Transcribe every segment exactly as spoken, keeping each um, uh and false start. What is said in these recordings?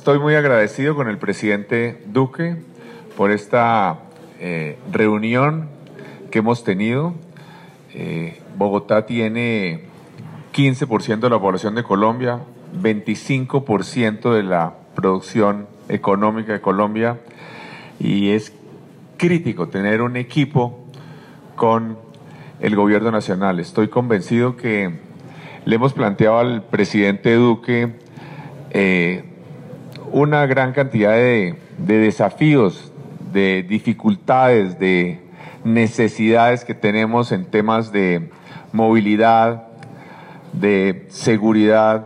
Estoy muy agradecido con el presidente Duque por esta eh, reunión que hemos tenido. Eh, Bogotá tiene quince por ciento de la población de Colombia, veinticinco por ciento de la producción económica de Colombia, y es crítico tener un equipo con el gobierno nacional. Estoy convencido que le hemos planteado al presidente Duque eh, una gran cantidad de, de desafíos, de dificultades, de necesidades que tenemos en temas de movilidad, de seguridad,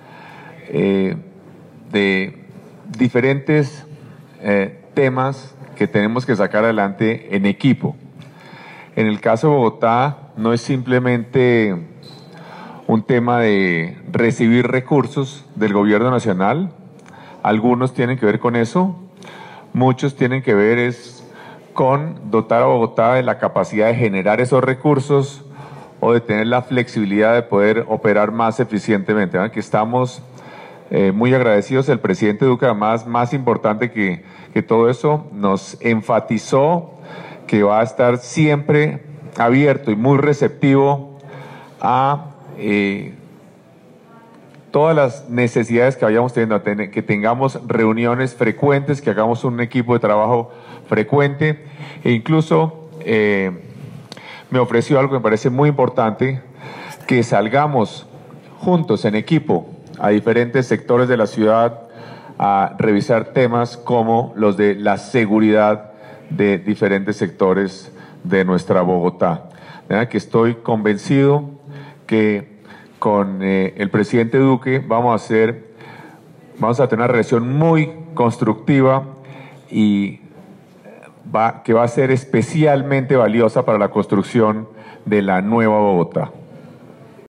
eh, de diferentes eh, temas que tenemos que sacar adelante en equipo. En el caso de Bogotá no es simplemente un tema de recibir recursos del gobierno nacional. Algunos tienen que ver con eso, muchos tienen que ver es con dotar a Bogotá de la capacidad de generar esos recursos o de tener la flexibilidad de poder operar más eficientemente, ¿verdad? Que estamos eh, muy agradecidos. El presidente Duque, además, más importante que, que todo eso, nos enfatizó que va a estar siempre abierto y muy receptivo a eh, todas las necesidades que vayamos teniendo, que tengamos reuniones frecuentes, que hagamos un equipo de trabajo frecuente, e incluso eh, me ofreció algo que me parece muy importante, que salgamos juntos en equipo a diferentes sectores de la ciudad a revisar temas como los de la seguridad de diferentes sectores de nuestra Bogotá. De manera que estoy convencido que con eh, el presidente Duque vamos a hacer, vamos a tener una relación muy constructiva y va, que va a ser especialmente valiosa para la construcción de la nueva Bogotá.